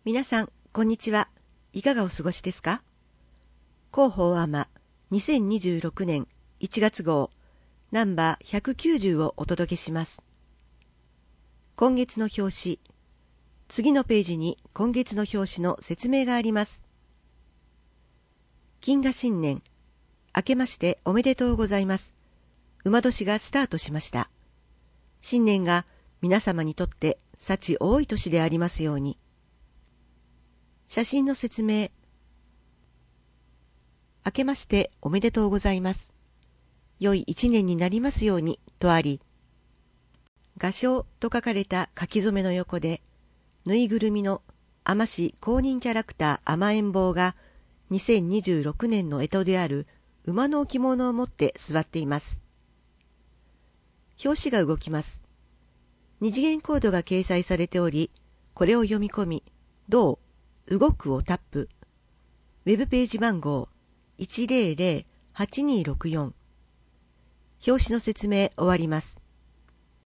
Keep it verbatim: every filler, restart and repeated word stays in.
皆さん、こんにちは。いかがお過ごしですか？広報アマにせんにじゅうろくねんいちがつ号ナンバーひゃくきゅうじゅうをお届けします。今月の表紙、次のページに今月の表紙の説明があります。金河新年、明けましておめでとうございます。馬年がスタートしました。新年が皆様にとって幸多い年でありますように。写真の説明。明けましておめでとうございます。良い一年になりますようにとあり、画商と書かれた書き初めの横で、ぬいぐるみの海士市公認キャラクター甘えん坊がにせんにじゅうろくねんの干支である馬の置物を持って座っています。表紙が動きます。二次元コードが掲載されており、これを読み込み、どう動くをタップ。ウェブページ番号 いちまるまるはちにーろくよん。表紙の説明終わります。